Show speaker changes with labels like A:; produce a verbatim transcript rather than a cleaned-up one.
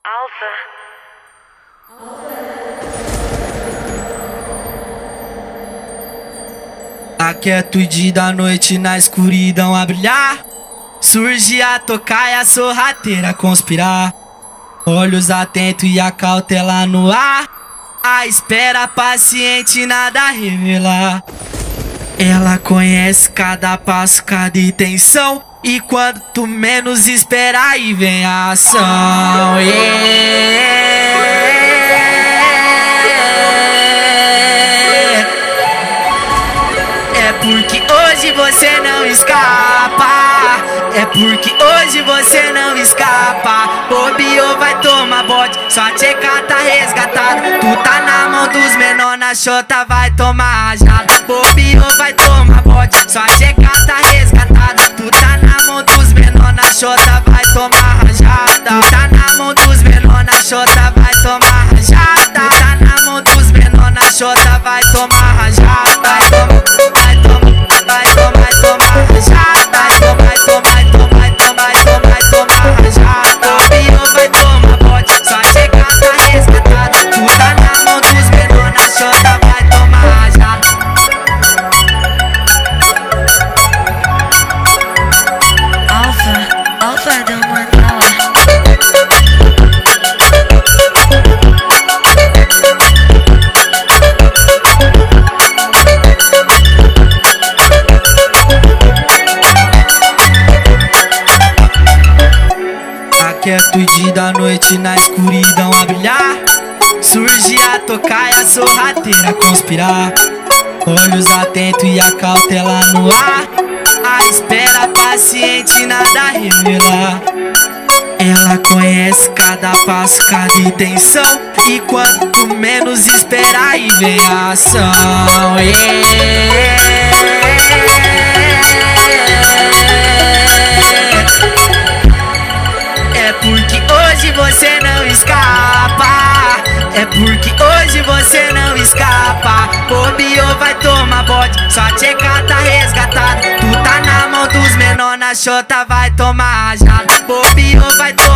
A: Alpha.
B: A quietude da noite na escuridão a brilhar, surge a tocar e a sorrateira conspirar. Olhos atentos e a cautela no ar, a espera paciente nada a revelar. Ela conhece cada passo, cada intenção, e quando tu menos espera aí vem a ação. Yeah. É porque hoje você não escapa, é porque hoje você não escapa. Bobeou, vai tomar bote, só tcheca tá resgatado. Tu tá na mão dos menor, na chota vai tomar rajada. Bobeou, vai tomar bote, só tcheca tá resgatado. Tu tá na mão dos menor, na chota vai tomar rajada. Tu tá na mão dos menor, na chota vai tomar rajada. Tu tá na mão dos menor, na chota vai tomar rajada. Vai tomar, vai tomar, vai tomar, vai tomar rajada. Vai tomar, tomar, tomar, tomar, tomar, tomar rajada. Bobeou, vai tomar bote, só chega tá resgatado. Tu tá na mão dos menor, na chota vai tomar rajada.
A: Alpha, Alpha do Mandala.
B: A quietude da noite na escuridão a brilhar, surge a tocar e a sorrateira conspirar. Olhos atentos e a cautela no ar, a espera paciente nada a revelar. Ela conhece cada passo, cada intenção, e quando tu menos espera aí vem a ação. Yeah. É porque hoje você não escapa, é porque hoje você não escapa. Bobeou, vai tomar bote, só tcheca tá resgatado. Tu tá na mão dos menor, na chota vai tomar rajada. Bobeou, vai tomar